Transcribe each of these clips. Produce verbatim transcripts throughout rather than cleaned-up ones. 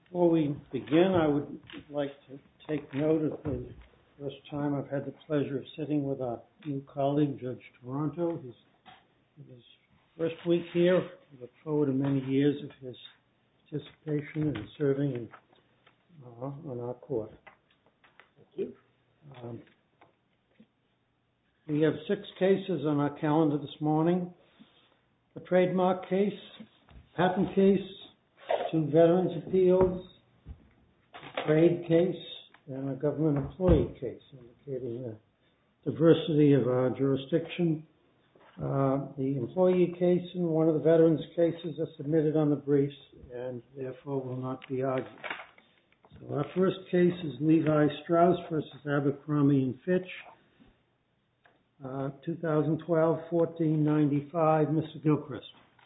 Before we begin, I would like to take note of the first time I've had the pleasure of sitting with our new colleague, Judge Toronto. He's in his first week here. I look forward to many years of his participation and serving in, uh, on our court. Thank you. Um, we have six cases on our calendar this morning. A trademark case, patent case, two veterans appeals, a trade case, and a government employee case, indicating the diversity of our jurisdiction. Uh, the employee case and one of the veterans cases are submitted on the briefs and therefore will not be argued. So our first case is Levi Strauss versus Abercrombie and Fitch, uh, twenty twelve fourteen ninety-five. Mister Gilchrist.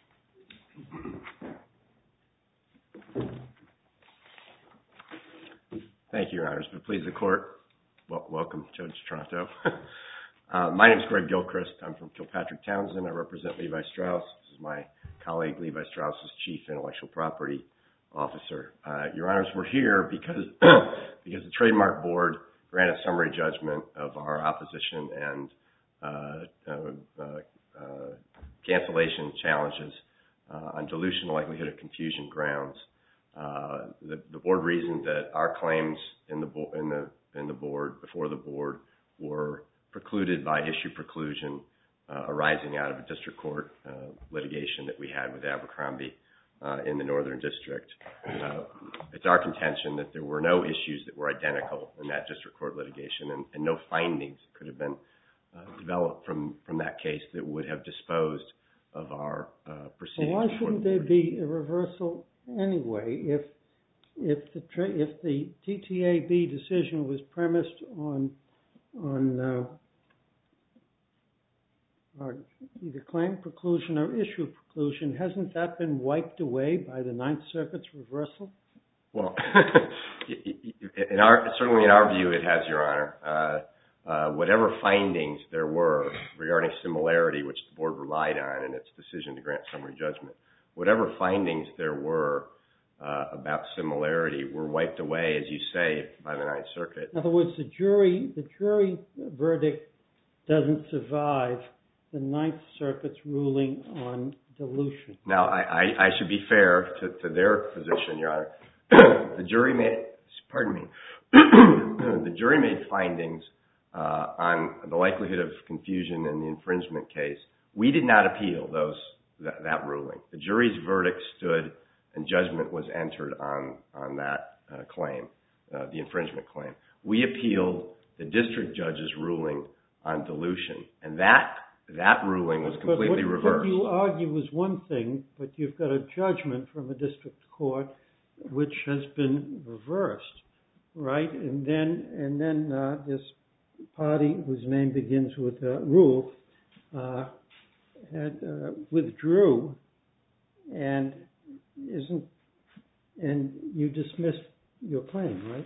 Thank you, Your Honors. If it please the Court, well, welcome, Judge Toronto. uh, my name is Greg Gilchrist. I'm from Kilpatrick Townsend. I represent Levi Strauss. This is my colleague, Levi Strauss's Chief Intellectual Property Officer. Uh, Your Honors, we're here because, because the Trademark Board granted summary judgment of our opposition and uh, uh, uh, uh, cancellation challenges uh, on dilution, likelihood of confusion grounds. Uh, the, the board reasoned that our claims in the, bo- in the in the board before the board were precluded by issue preclusion uh, arising out of a district court uh, litigation that we had with Abercrombie uh, in the Northern District. Uh, it's our contention that there were no issues that were identical in that district court litigation, and, and no findings could have been uh, developed from from that case that would have disposed of our uh, proceedings. Well, why shouldn't there be a reversal anyway, if if the tra- if the T T A B decision was premised on on uh, or either claim preclusion or issue preclusion, hasn't that been wiped away by the Ninth Circuit's reversal? Well, in our certainly in our view, it has, Your Honor. Uh, uh, whatever findings there were regarding similarity, which the board relied on in its decision to grant summary judgment, whatever findings there were uh, about similarity were wiped away, as you say, by the Ninth Circuit. In other words, the jury the jury verdict doesn't survive the Ninth Circuit's ruling on dilution. Now, I, I, I should be fair to, to their position, Your Honor. The jury made, pardon me, the jury made findings uh, on the likelihood of confusion in the infringement case. We did not appeal those That, that ruling. The jury's verdict stood and judgment was entered on, on that uh, claim, uh, the infringement claim. We appealed the district judge's ruling on dilution, and that that ruling was completely but what, reversed. What you argue was one thing, but you've got a judgment from a district court which has been reversed, right? And then and then uh, this party whose name begins with uh, Rule uh, had uh, withdrew, and isn't and you dismissed your claim, right?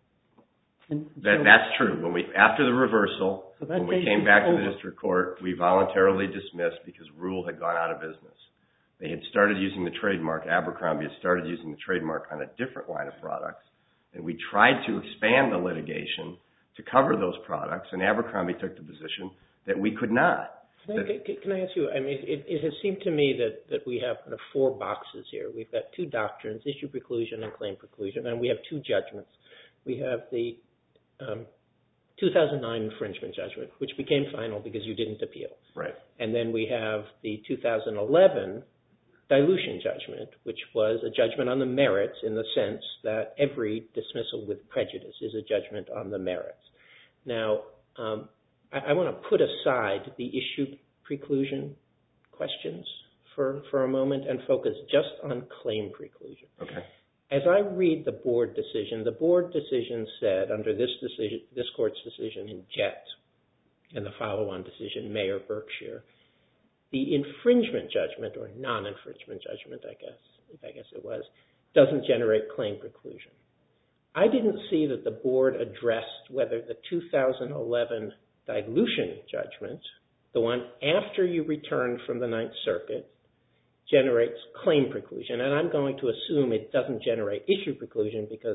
And that, so, that's true. When we after the reversal, so when we came back to the district court, we voluntarily dismissed because Rule had gone out of business. They had started using the trademark. Abercrombie had started using the trademark on a different line of products, and we tried to expand the litigation to cover those products, and Abercrombie took the position that we could not. Can I, can I ask you, I mean, it, it has seemed to me that, that we have kind of four boxes here. We've got two doctrines, issue preclusion and claim preclusion, and we have two judgments. We have the um, two thousand nine infringement judgment, which became final because you didn't appeal. Right. And then we have the two thousand eleven dilution judgment, which was a judgment on the merits in the sense that every dismissal with prejudice is a judgment on the merits. Now, um, I want to put aside the issue preclusion questions for, for a moment and focus just on claim preclusion. Okay. As I read the board decision, the board decision said under this decision, this court's decision in Jett and the follow-on decision, Mayor Berkshire, the infringement judgment or non-infringement judgment, I guess, I guess it was, doesn't generate claim preclusion. I didn't see that the board addressed whether the two thousand eleven dilution judgment, the one after you returned from the Ninth Circuit, generates claim preclusion. And I'm going to assume it doesn't generate issue preclusion because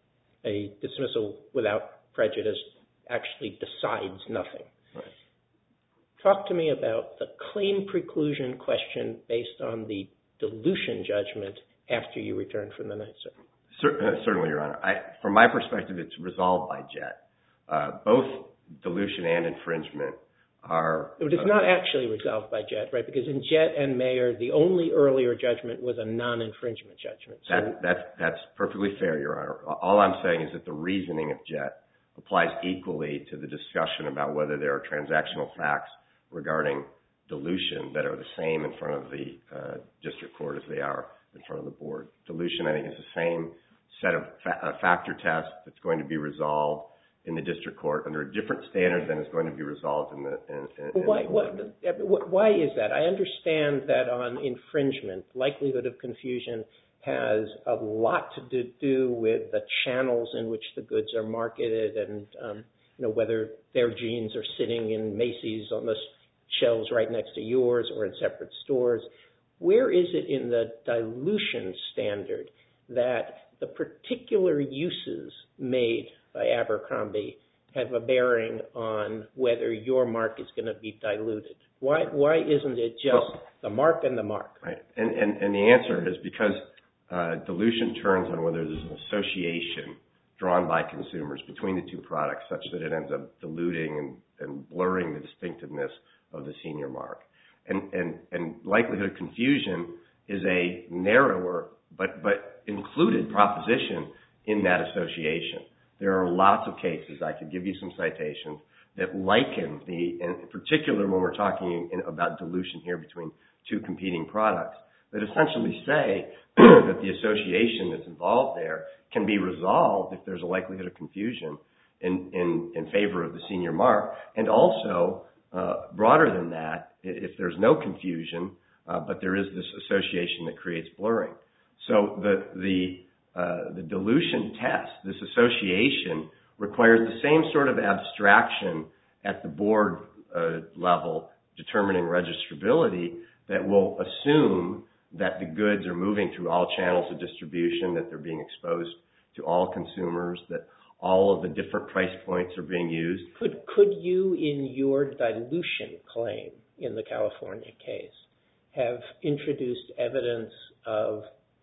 a dismissal without prejudice actually decides nothing. Right. Talk to me about the claim preclusion question based on the dilution judgment after you return from the Ninth Circuit. Certainly, Your Honor. I, from my perspective, it's resolved by Jet. Uh, both dilution and infringement are... But it's uh, not actually resolved by Jet, right? Because in Jet and Mayer, the only earlier judgment was a non-infringement judgment. So that, that's, that's perfectly fair, Your Honor. All I'm saying is that the reasoning of Jet applies equally to the discussion about whether there are transactional facts regarding dilution that are the same in front of the uh, district court as they are in front of the board. Dilution, I think, is the same set of fa- uh, factor tests that's going to be resolved in the district court under a different standard than is going to be resolved in the in, in, why, in the what, why is that? I understand that on infringement, likelihood of confusion has a lot to do with the channels in which the goods are marketed and um, you know, whether their jeans are sitting in Macy's on the shelves right next to yours or in separate stores. Where is it in the dilution standard that the particular uses made by Abercrombie have a bearing on whether your mark is going to be diluted? Why why isn't it just well, the mark and the mark? Right, and and, and the answer is because uh, dilution turns on whether there's an association drawn by consumers between the two products such that it ends up diluting and, and blurring the distinctiveness of the senior mark. And, and, and likelihood of confusion is a narrower but, but included proposition in that association. There are lots of cases, I could give you some citations, that liken the, in particular when we're talking in, about dilution here between two competing products, that essentially say that the association that's involved there can be resolved if there's a likelihood of confusion in, in, in favor of the senior mark, and also uh, broader than that, if there's no confusion, uh, but there is this association that creates blurring. So the the uh, the dilution test, this association, requires the same sort of abstraction at the board uh, level determining registrability that will assume that the goods are moving through all channels of distribution, that they're being exposed to all consumers, that all of the different price points are being used. Could could you, in your dilution claim in the California case, have introduced evidence of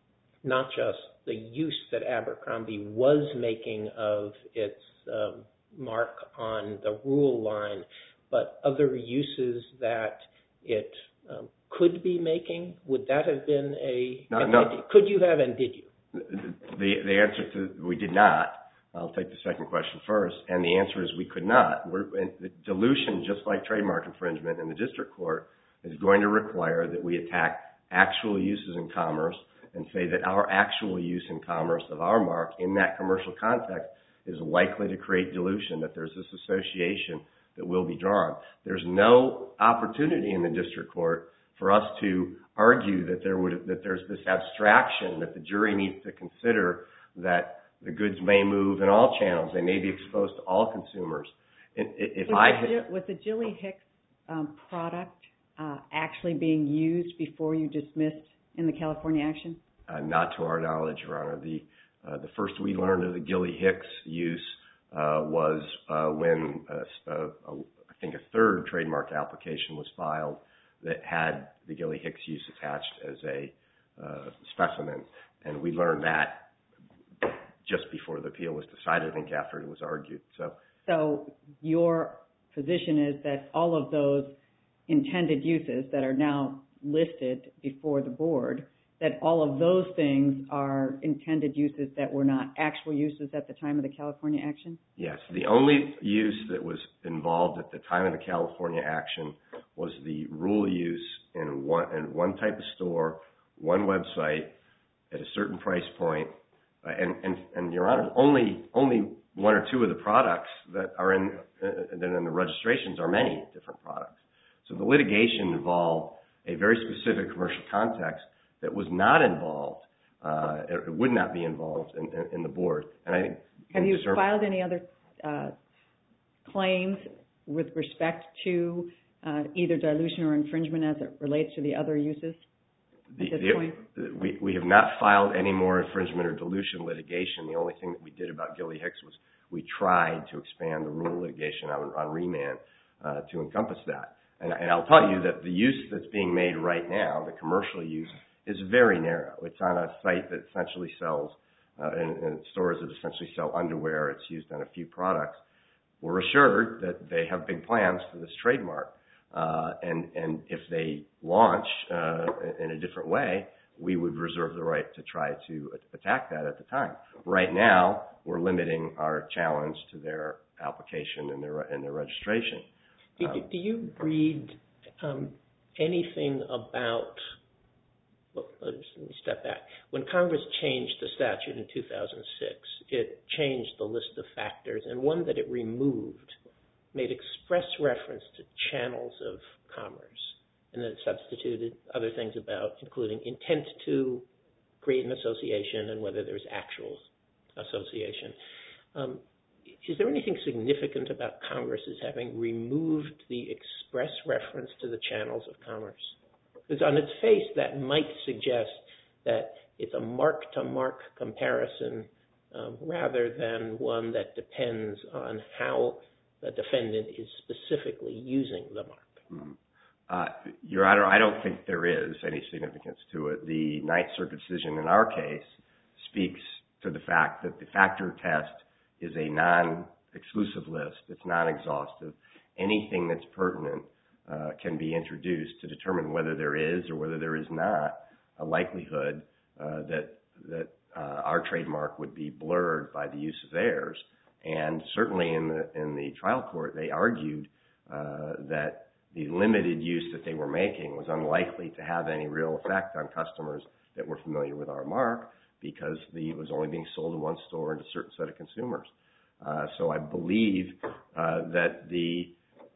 not just the use that Abercrombie was making of its um, mark on the rule line, but other uses that it um, could be making? Would that have been a... No, no. Could you have, and did you? The, the answer to we did not. I'll take the second question first. And the answer is we could not. We're, the dilution, just like trademark infringement in the district court, is going to require that we attack actual uses in commerce and say that our actual use in commerce of our mark in that commercial context is likely to create dilution, that there's this association that will be drawn. There's no opportunity in the district court for us to argue that there would that there's this abstraction that the jury needs to consider that the goods may move in all channels. They may be exposed to all consumers. If was I the, was the Gilly Hicks um, product uh, actually being used before you dismissed in the California action? Uh, not to our knowledge, Your Honor. The uh, the first we learned of the Gilly Hicks use uh, was uh, when uh, uh, I think a third trademark application was filed that had the Gilly Hicks use attached as a uh, specimen, and we learned that just before the appeal was decided, I think after it was argued. So, so your position is that all of those intended uses that are now listed before the board, that all of those things are intended uses that were not actual uses at the time of the California action? Yes. The only use that was involved at the time of the California action was the rule use in one, in one type of store, one website, at a certain price point. Uh, and, and, and, Your Honor, only only one or two of the products that are in, uh, that in the registrations are many different products. So the litigation involved a very specific commercial context that was not involved, uh, it would not be involved in, in, in the board. And I think have you filed any other uh, claims with respect to uh, either dilution or infringement as it relates to the other uses? at this the, point? We, we have not filed any more infringement or dilution litigation. The only thing that we did about Gilly Hicks was we tried to expand the rule litigation on, on remand uh, to encompass that. And, and I'll tell you that the use that's being made right now, the commercial use, is very narrow. It's on a site that essentially sells, uh, and, and stores that essentially sell underwear. It's used on a few products. We're assured that they have big plans for this trademark. Uh, and, and if they launch uh, in a different way, we would reserve the right to try to attack that at the time. Right now, we're limiting our challenge to their application and their, and their registration. Do, um, do you read um, anything about, well, let me step back. When Congress changed the statute in two thousand six, it changed the list of factors, and one that it removed made express reference to channels of commerce, and then it substituted other things about, including intent to create an association and whether there's actual association. Um, is there anything significant about Congress's having removed the express reference to the channels of commerce? Because on its face, that might suggest that it's a mark-to-mark comparison um, rather than one that depends on how the defendant is specifically using the mark. Mm-hmm. Uh, Your Honor, I don't think there is any significance to it. The Ninth Circuit decision in our case speaks to the fact that the factor test is a non-exclusive list. It's non-exhaustive. Anything that's pertinent uh, can be introduced to determine whether there is or whether there is not a likelihood uh, that that uh, our trademark would be blurred by the use of theirs. And certainly in the in the trial court, they argued uh, that the limited use that they were making was unlikely to have any real effect on customers that were familiar with our mark because the, it was only being sold in one store and to a certain set of consumers. Uh, so I believe uh, that the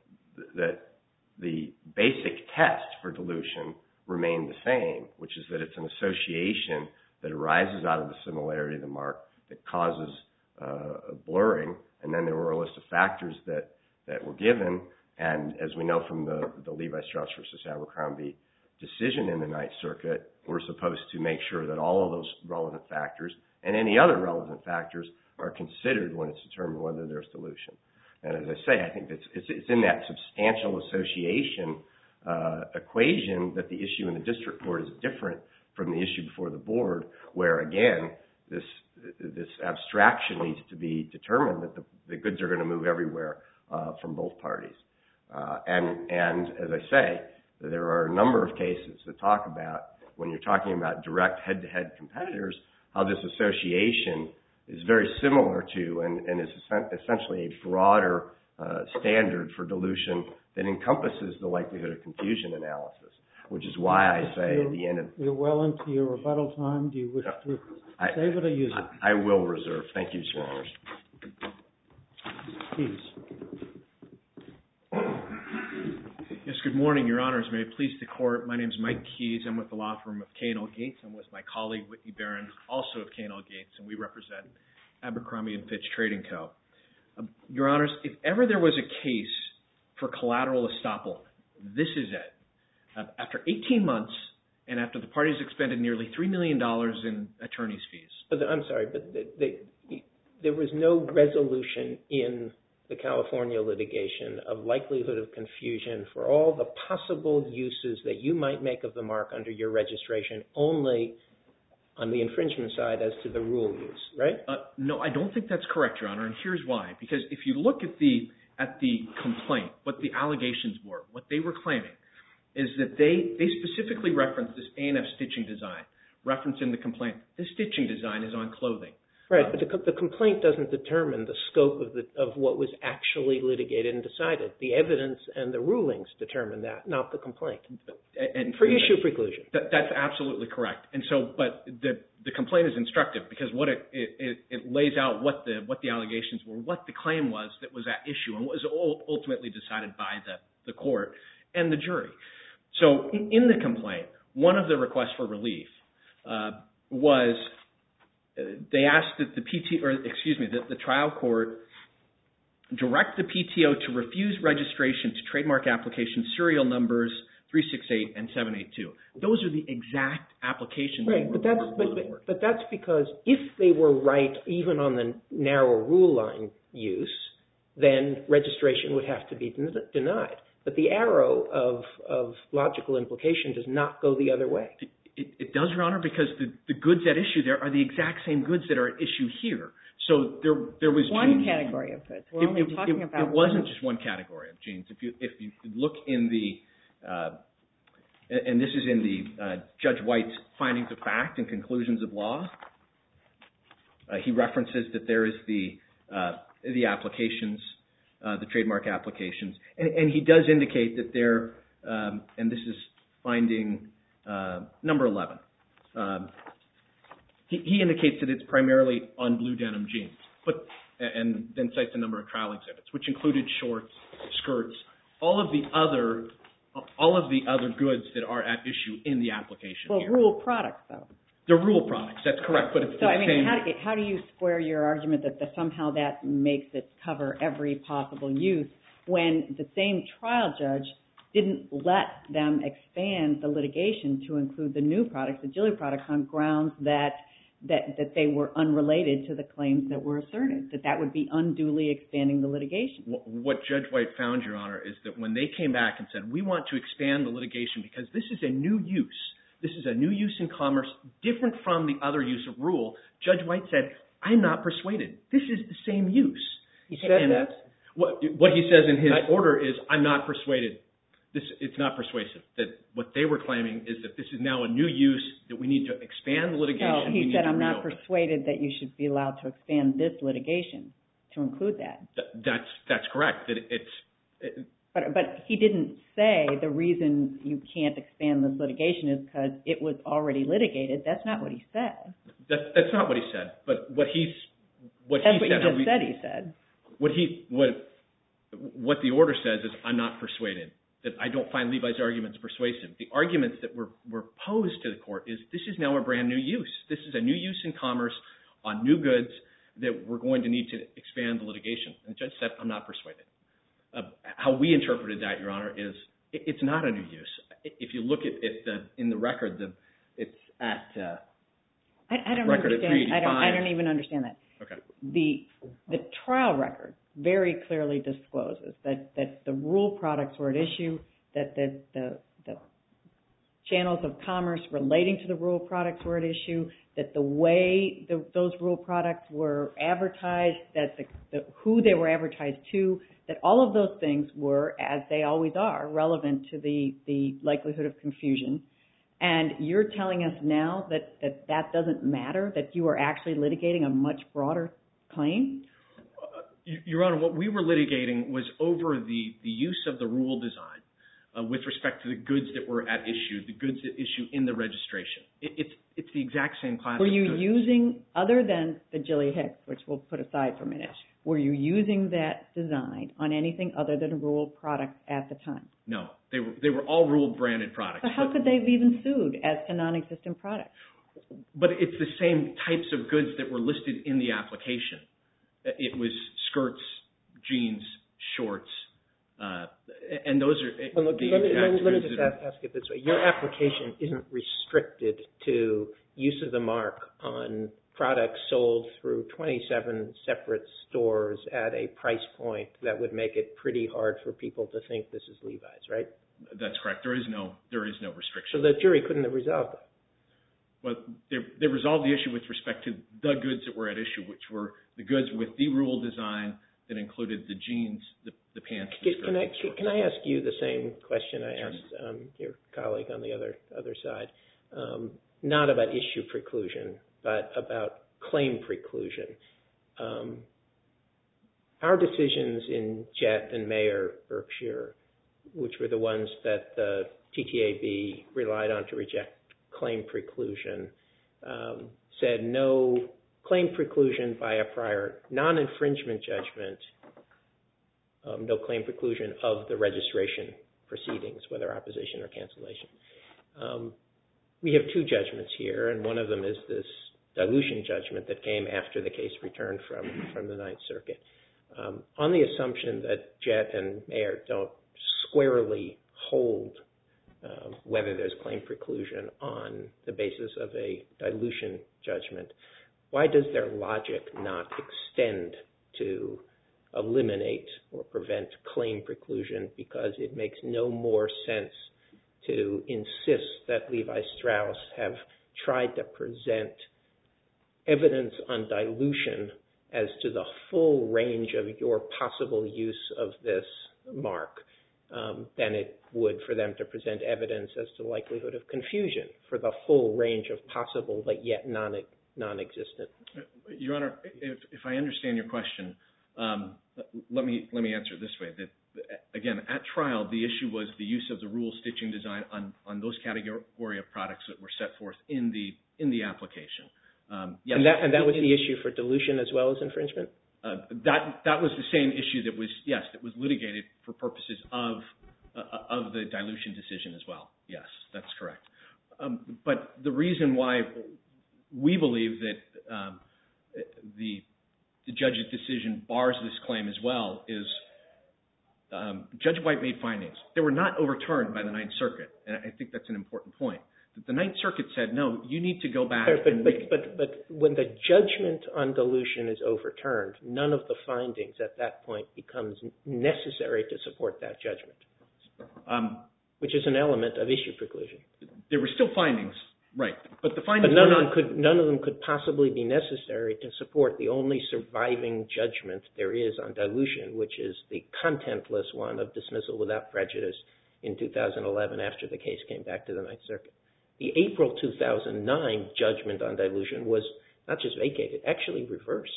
that the basic test for dilution remained the same, which is that it's an association that arises out of the similarity of the mark that causes uh, blurring, and then there were a list of factors that, that were given. And as we know from the, the Levi Strauss versus Abercrombie decision in the Ninth Circuit, we're supposed to make sure that all of those relevant factors and any other relevant factors are considered when it's determined whether there's dilution. And as I say, I think it's, it's, it's in that substantial association uh, equation that the issue in the district court is different from the issue before the board, where, again, this this abstraction needs to be determined that the, the goods are going to move everywhere uh, from both parties. Uh, and, and as I say, there are a number of cases that talk about, when you're talking about direct head-to-head competitors, how this association is very similar to and, and is essentially a broader uh, standard for dilution that encompasses the likelihood of confusion analysis, which is why I say you're, at the end of... You're well into your rebuttal time. Do you wish to I, save it or use it? I, I will reserve. Thank you, Your Honors. Please. Yes, good morning, Your Honors. May it please the Court. My name is Mike Keyes. I'm with the law firm of K and L Gates. I'm with my colleague, Whitney Barron, also of K and L Gates, and we represent Abercrombie and Fitch Trading Co. Uh, Your Honors, if ever there was a case for collateral estoppel, this is it. Uh, after eighteen months, and after the parties expended nearly three million dollars in attorney's fees. But the, I'm sorry, but they, they, there was no resolution in the California litigation of likelihood of confusion for all the possible uses that you might make of the mark under your registration, only on the infringement side as to the rule use, right? Uh, no, I don't think that's correct, Your Honor, and here's why. Because if you look at the at the complaint, what the allegations were, what they were claiming, is that they, they specifically referenced this A and F stitching design, referenced in the complaint. This stitching design is on clothing. Right, but the, the complaint doesn't determine the scope of the of what was actually litigated and decided. The evidence and the rulings determine that, not the complaint. And for issue preclusion. That, that's absolutely correct. And so, but the the complaint is instructive because what it, it it lays out what the what the allegations were, what the claim was that was at issue, and what was ultimately decided by the the court and the jury. So, in, in the complaint, one of the requests for relief uh, was. They asked that the P T O, or excuse me, that the trial court direct the P T O to refuse registration to trademark application serial numbers three sixty-eight, and seven eighty-two. Those are the exact applications. Right, but that's but, but, but that's because if they were right even on the narrow rule line use, then registration would have to be den- denied. But the arrow of, of logical implication does not go the other way. It, it, it does, Your Honor, because the, the goods at issue there are the exact same goods that are at issue here. So there there was one genes. category of goods. We're It, only it, talking it, about it wasn't one. just one category of genes. If you if you look in the uh, and this is in the uh, Judge White's findings of fact and conclusions of law, uh, he references that there is the uh, the applications. Uh, the trademark applications, and, and he does indicate that there, um, and this is finding uh, number eleven. Um, he, he indicates that it's primarily on blue denim jeans, but and then cites a number of trial exhibits, which included shorts, skirts, all of the other, all of the other goods that are at issue in the application. Well, here. rule products, though. They're rule products. That's correct, but it's So, the I mean, same. how do, how do you square your argument that the, somehow that makes it cover every possible use when the same trial judge didn't let them expand the litigation to include the new products, the Gilly products, on grounds that that that they were unrelated to the claims that were asserted, that that would be unduly expanding the litigation? What Judge White found, Your Honor, is that when they came back and said, we want to expand the litigation because this is a new use, this is a new use in commerce, different from the other use of rule, Judge White said, I'm not persuaded. This is the same use. He said and that? What, what he says in his I, order is, I'm not persuaded. This, it's not persuasive. That what they were claiming is that this is now a new use, that we need to expand the litigation. No, he we said, need to I'm not reopen. persuaded that you should be allowed to expand this litigation to include that. Th- That's, that's correct. That it's... It, But but he didn't say the reason you can't expand this litigation is because it was already litigated. That's not what he said. that, that's not what he said. But what he's... What That's he what you said, just we, said he said. What he what what the order says is, I'm not persuaded. That I don't find Levi's arguments persuasive. The arguments that were, were posed to the court is, this is now a brand new use. This is a new use in commerce on new goods that we're going to need to expand the litigation. And the judge said, I'm not persuaded. Uh, how we interpreted that, Your Honor, is it, it's not a new use. If you look at it the, in the record, the, it's at uh, I, I don't record at three understand. I don't. I eighty-five. don't even understand that. Okay. The the trial record very clearly discloses that, that the rule products were at issue, that the, the the channels of commerce relating to the rule products were at issue, that the way the, those rule products were advertised, that the, the who they were advertised to, that all of those things were, as they always are, relevant to the, the likelihood of confusion. And you're telling us now that, that that doesn't matter, that you are actually litigating a much broader claim? Uh, Your Honor, what we were litigating was over the, the use of the rule design uh, with respect to the goods that were at issue, the goods at issue in the registration. It, it's, it's the exact same class Were of you goods. using, other than the Gilly Hicks, which we'll put aside for a minute, were you using that design on anything other than rule products at the time? No, they were they were all rule branded products. So how but, could they have even sued as to non-existent products? but it's the same types of goods that were listed in the application. It was skirts, jeans, shorts, uh, and those are Well, look, the let me, exact let me, let me goods just that ask, ask it this way. Your application isn't restricted to use of the mark on products sold through twenty-seven separate stores at a price point that would make it pretty hard for people to think this is Levi's, right? That's correct. There is no there is no So restriction. the jury couldn't have resolved that. Well, they, they resolved the issue with respect to the goods that were at issue, which were the goods with the rule design that included the jeans, the, the pants, the Can, skirts, can I and shorts. can I ask you the same question I Sure. asked um, your colleague on the other other side? Um, not about issue preclusion, but about claim preclusion. Um, our decisions in Jett and Mayer Berkshire, which were the ones that the T T A B relied on to reject claim preclusion, um, said no claim preclusion by a prior non-infringement judgment, um, no claim preclusion of the registration proceedings, whether opposition or cancellation. Um, we have two judgments here, and one of them is this dilution judgment that came after the case returned from, from the Ninth Circuit. Um, on the assumption that Jett and Mayer don't squarely hold uh, whether there's claim preclusion on the basis of a dilution judgment, why does their logic not extend to eliminate or prevent claim preclusion, because it makes no more sense to insist that Levi Strauss have tried to present evidence on dilution as to the full range of your possible use of this mark um, than it would for them to present evidence as to likelihood of confusion for the full range of possible but yet non non-existent. Your Honor, if, if I understand your question, um, let me let me answer it this way. That again, at trial, the issue was the use of the rule stitching design on, on those category of products that were set forth in the in the application. Um, yes, and that and that was it, the issue for dilution as well as infringement? Uh, that that was the same issue that was yes that was litigated for purposes of uh, of the dilution decision as well. Yes, that's correct. Um, but the reason why we believe that um, the the judge's decision bars this claim as well is um, Judge White made findings. They were not overturned by the Ninth Circuit, and I think that's an important point. That the Ninth Circuit said, no, you need to go back. But, and but, but, but when the judgment on dilution is overturned, none of the findings at that point becomes necessary to support that judgment, um, which is an element of issue preclusion. There were still findings. Right, but the findings but none were of not, them could none of them could possibly be necessary to support the only surviving judgment there is on dilution, which is the contentless one of dismissal without prejudice in two thousand eleven after the case came back to the Ninth Circuit. The April two thousand nine judgment on dilution was not just vacated, actually reversed.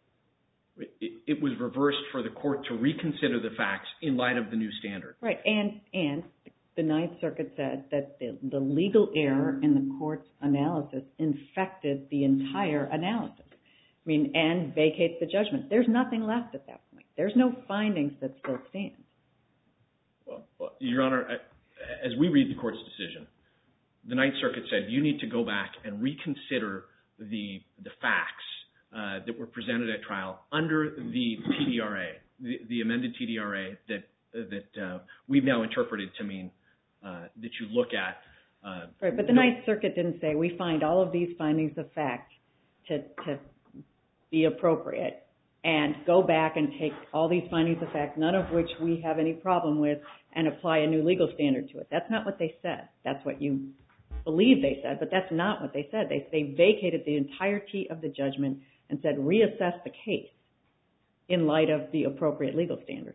It, it was reversed for the court to reconsider the facts in light of the new standard. Right, and and. The Ninth Circuit said that the, the legal error in the court's analysis infected the entire analysis. I mean, and vacates the judgment. There's nothing left at that point. There's no findings that still stand. Well, well, Your Honor, as we read the court's decision, the Ninth Circuit said you need to go back and reconsider the the facts uh, that were presented at trial under the T D R A, the, the amended T D R A that that uh, we've now interpreted to mean Uh, that you look at. Uh, right, but the Ninth Circuit didn't say we find all of these findings of fact to, to be appropriate and go back and take all these findings of fact, none of which we have any problem with, and apply a new legal standard to it. That's not what they said. That's what you believe they said, but that's not what they said. They, they vacated the entirety of the judgment and said reassess the case in light of the appropriate legal standard.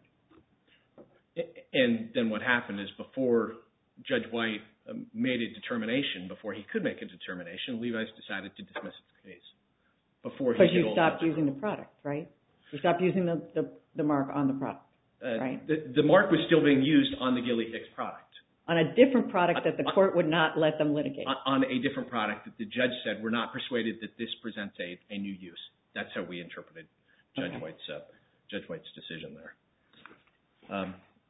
And then what happened is before Judge White um, made a determination, before he could make a determination, Levi's decided to dismiss the case. Before because he you stopped using the product, right? You stopped using the, the, the mark on the product, uh, right? The, the mark was still being used on the Gilly Hicks product. On a different product that the on, court would not let them litigate. On, on a different product that the judge said, we're not persuaded that this presents a, a new use. That's how we interpreted Judge okay. White's uh, Judge White's decision there. Um,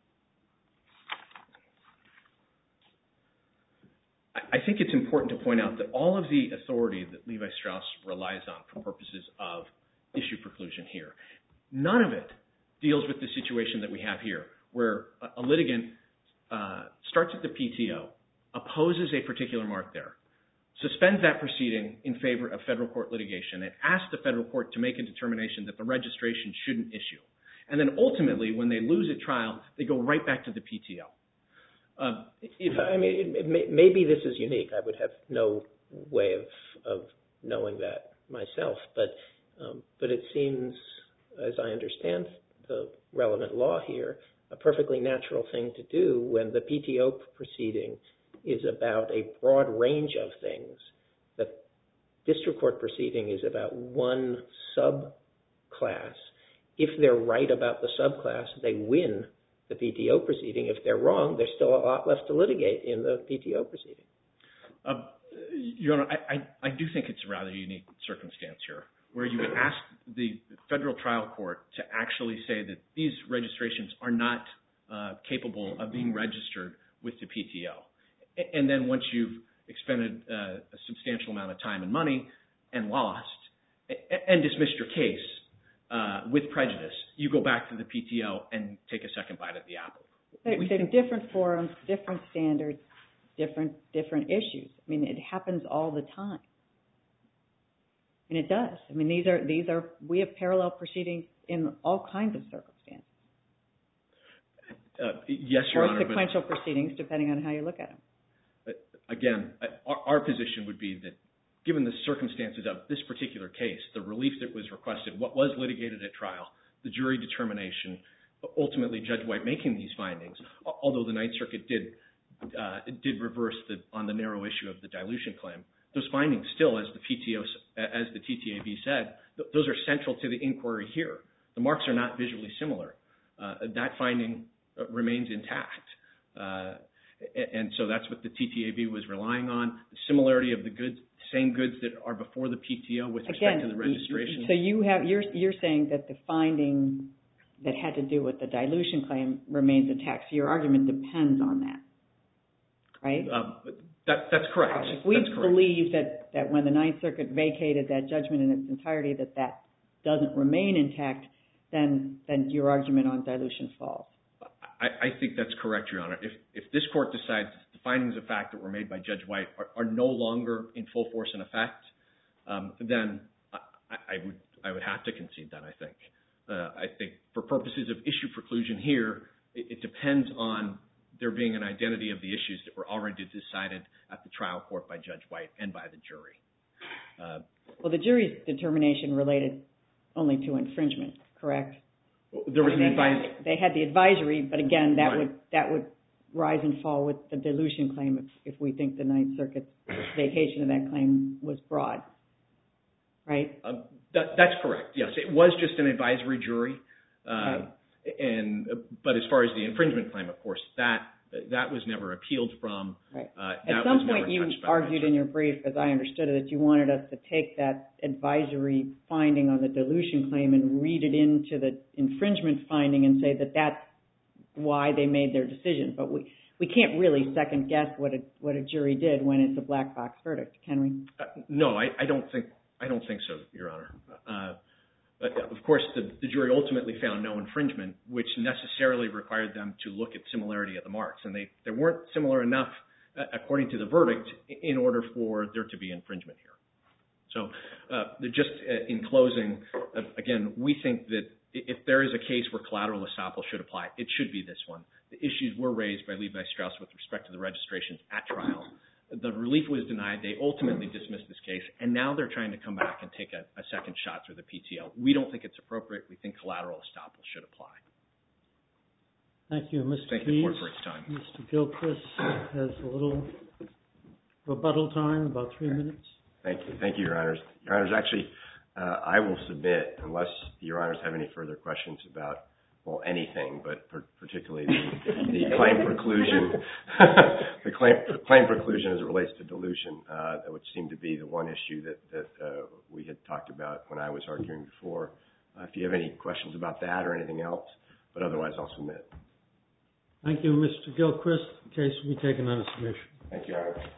I think it's important to point out that all of the authority that Levi Strauss relies on for purposes of issue preclusion here, none of it deals with the situation that we have here, where a, a litigant uh, starts at the P T O, opposes a particular mark there, suspends that proceeding in favor of federal court litigation, and asks the federal court to make a determination that the registration shouldn't issue. And then ultimately, when they lose at trial, they go right back to the P T O. Uh, if, I mean, it, it may, maybe this is unique. I would have no way of, of knowing that myself, but um, but it seems, as I understand the relevant law here, a perfectly natural thing to do when the P T O proceeding is about a broad range of things. The district court proceeding is about one subclass. If they're right about the subclass, they win the P T O proceeding. If they're wrong, there's still a lot left to litigate in the P T O proceeding. Uh, Your Honor, I, I, I do think it's a rather unique circumstance here, where you would ask the federal trial court to actually say that these registrations are not uh, capable of being registered with the P T O. And then once you've expended uh, a substantial amount of time and money and lost and dismissed your case, Uh, with prejudice, you go back to the P T O and take a second bite at the apple. They're, they're different forums, different standards, different different issues. I mean, it happens all the time. And it does. I mean, these are, these are, we have parallel proceedings in all kinds of circumstances. Uh, yes, Your or Honor. sequential proceedings, depending on how you look at them. But again, our, our position would be that given the circumstances of this particular case, the relief that was requested, what was litigated at trial, the jury determination, ultimately Judge White making these findings, although the Ninth Circuit did uh, did reverse the, on the narrow issue of the dilution claim, those findings still, as the P T O, as the T T A B said, th- those are central to the inquiry here. The marks are not visually similar. Uh, that finding remains intact. Uh, and so that's what the T T A B was relying on, the similarity of the goods, same goods that are before the P T O with respect Again, to the registration. So you have, you're, you're saying that the finding that had to do with the dilution claim remains intact. So your argument depends on that, right? Uh, that, that's correct. If we that's correct. believe that, that when the Ninth Circuit vacated that judgment in its entirety that that doesn't remain intact, then then your argument on dilution falls. I, I think that's correct, Your Honor. If if this court decides the findings of fact that were made by Judge White are, are no longer in full force and effect, um, then I, I would I would have to concede that. I think uh, I think for purposes of issue preclusion here, it, it depends on there being an identity of the issues that were already decided at the trial court by Judge White and by the jury. Uh, well, the jury's determination related only to infringement, correct? There was I mean, an they, advisory. had, they had the advisory, but again, that Right. would that would rise and fall with the dilution claim if, if we think the Ninth Circuit's vacation of that claim was broad, right? Um, that, that's correct. Yes, it was just an advisory jury, uh, Right. and but as far as the infringement claim, of course, that that was never appealed from. Right. Uh, At that some was point, never you touched by the argued in your brief, as I understood it, that you wanted us to take that advisory finding on the dilution claim and read it into the infringement finding and say that that's why they made their decision. But we, we can't really second guess what a what a jury did when it's a black box verdict, can we? Uh, no, I, I don't think I don't think so, Your Honor. Uh, But of course, the, the jury ultimately found no infringement, which necessarily required them to look at similarity of the marks, and they, they weren't similar enough, uh, according to the verdict, in order for there to be infringement here. So, uh, just uh, in closing, uh, again, we think that if there is a case where collateral estoppel should apply, it should be this one. The issues were raised by Levi Strauss with respect to the registrations at trial. The relief was denied. They ultimately dismissed this case, and now they're trying to come back and take a, a second shot through the P T O. We don't think it's appropriate. We think collateral estoppel should apply. Thank you, Mister Thank Keyes. the court for its time. Mister Gilchrist has a little rebuttal time, about three minutes. Thank you. Thank you, Your Honors. Your Honors, actually, uh, I will submit, unless Your Honors have any further questions about, well, anything, but per- particularly the, the claim preclusion, the claim, claim preclusion as it relates to dilution, uh, that would seem to be the one issue that, that uh, we had talked about when I was arguing before. Uh, if you have any questions about that or anything else, but otherwise I'll submit. Thank you, Mister Gilchrist. The case will be taken under submission. Thank you, Your Honor.